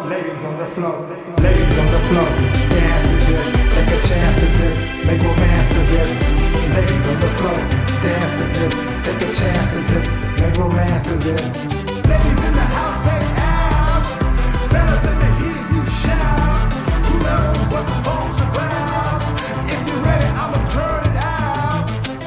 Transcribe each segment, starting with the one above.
Ladies on the floor, ladies on the floor, dance to this, take a chance to this, make romance to this. Ladies on the floor, dance to this, take a chance to this, make romance to this. Ladies in the house say out, fellas let me hear you shout. Who knows what the song's about? If you're ready, I'ma turn it out.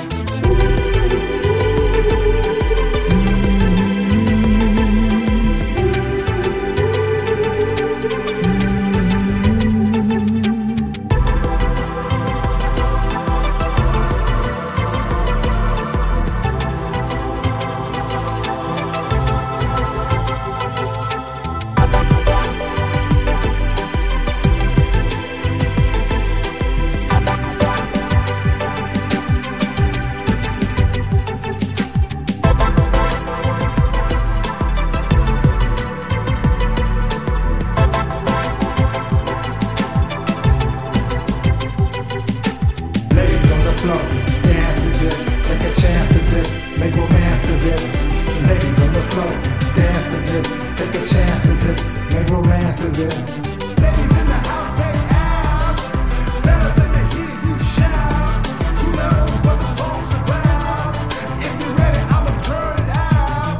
Dance to this, take a chance to this, make romance to this. Ladies on the floor, dance to this, take a chance to this, make romance to this. Ladies in the house say out, fellas let me hear you shout. Who knows what the song's about? If you're ready, I'ma turn it out.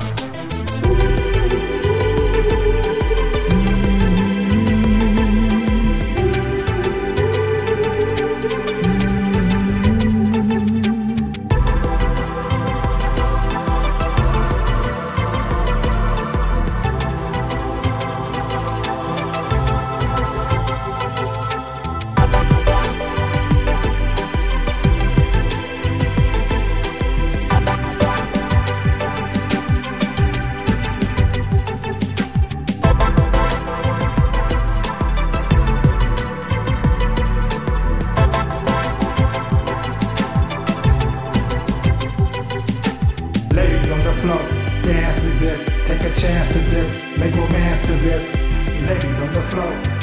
Dance to this, take a chance to this, make romance to this. Ladies on the floor.